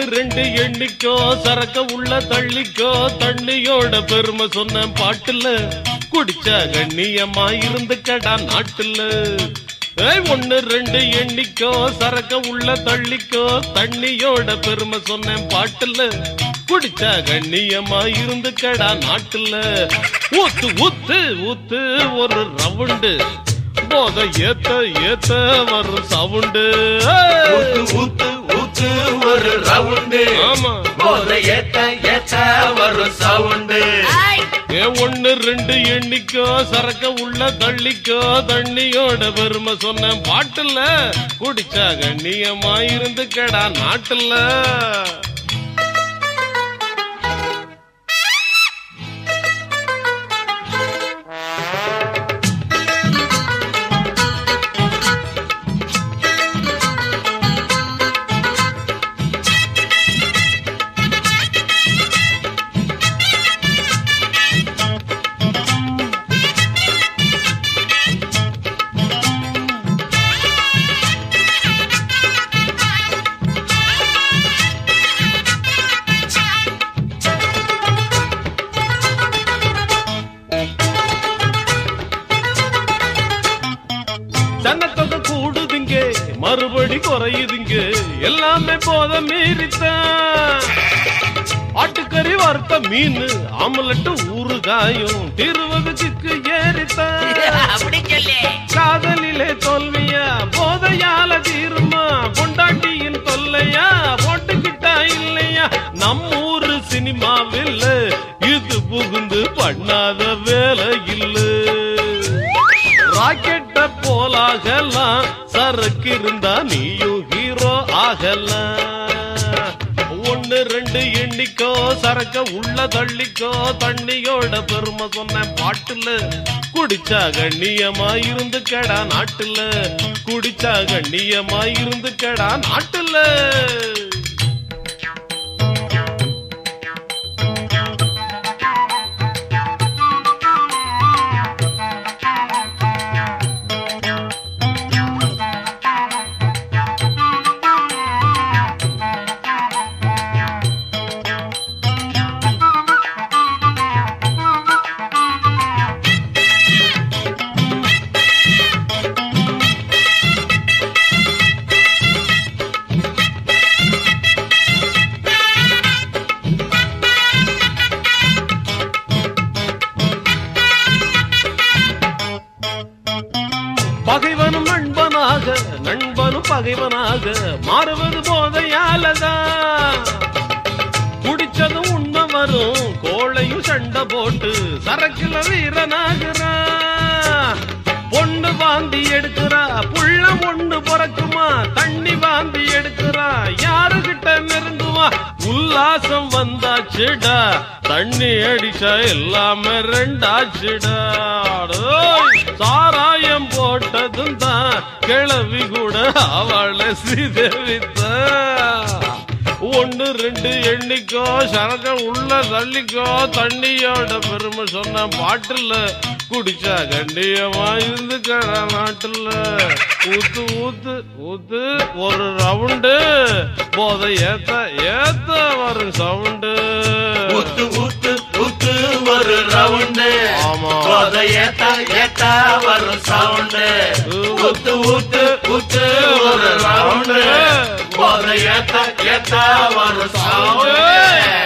ரெண்டு எண்ணிக்கோ சரக்க உள்ள தள்ளிக்கோ தண்ணியோட பெருமை சொன்ன பாட்டுல குடிச்சா கண்ணியமா இருந்து கடா நாட்டுல. 1 2 எண்ணிக்கோ சரக்க உள்ள தள்ளிக்கோ தண்ணியோட பெருமை சொன்ன பாட்டுல குடிச்சா கண்ணியமா இருந்து கடா நாட்டுல. ஊத்து ஊத்து ஊத்து ஒரு ரவுண்டு போத ஏத்த ஏத்த வரும் சவுண்டு. ஊத்து ஊத்து ஒரு ரவுண்டு போத ஏத்த ஏத்த வரும் சவுண்டு. 1 2 எண்ணிக்கோ சரக்க உள்ள தள்ளிக்கோ தண்ணியோட பெருமை சொன்ன பாட்டுல குடிச்சா கண்ணியமா இருந்து கடா நாட்டுல. ஜனத்தொகை கூடுதுங்க மறுபடி குறையுதுங்க எல்லாமே போத மீறித்தான். ஆட்டுக்கறி வறுத்த மீன் ஆம்லெட் ஊறுகாயும் 20 சிக்கு ஏறித்தான். காதலிலே தோல்வியா போதையால தீருமா பொண்டாட்டியின் தொல்லையா போட்டுக்கிட்டா இல்லையா. நம்ம ஊரு சினிமாவில் இது புகுந்து பண்ணாத வேலை இல்ல. ராக்கெட்ட போலாகலாம் சரக்கு இருந்தா நீயும் ஹீரோ ஆகலாம். 1 2 எண்ணிக்கோ சரக்க உள்ள தள்ளிக்கோ தண்ணியோட பெருமை சொன்ன பாட்டுல குடிச்சா கண்ணியமா இருந்து கடா நாட்டுல. குடிச்சா கண்ணியமா இருந்து கடா நாட்டுல. பகைவனும் நண்பனாக நண்பனும் பகைவனாக மாறுவது போதையாலதான். குடிச்சதும் உண்மை வரும் கோளையும் சண்டை போட்டு சரக்குல வீரனாகிறான். பொண்ணு வாந்தி எடுக்கிறா புள்ள ஒண்ணு பிறக்குமா தண்ணி வாந்தி எடுக்கிறா யாருகிட்ட நெருங்குவா. உல்லாசம் வந்தாச்சுடா தண்ணி அடிச்சா எல்லாமே ரெண்டாச்சுடா. சாராயம் போட்டதும் தான் கிளவி கூட அவளை சிதவித்த. 1 2 எண்ணிக்கோ சரக்க உள்ள தள்ளிக்கோ தண்ணியோட பெருமை சொன்ன பாட்டுல குடிச்சா கண்ணியமா இருந்து கடா நாட்டுல. ஊத்து ஊத்து ஊத்து ஒரு ரவுண்டு போத ஏத்த ஏத்த வரும் சவுண்டு. ஊத்து ஊத்து ஊத்து ஒரு ரவுண்டு போத ஏத்த ஏத்த வரும் சவுண்டு. ஊத்து ஊத்து ஊத்து ஒரு ரவுண்டு போத ஏத்த ஏத்த வரும் சவுண்டு.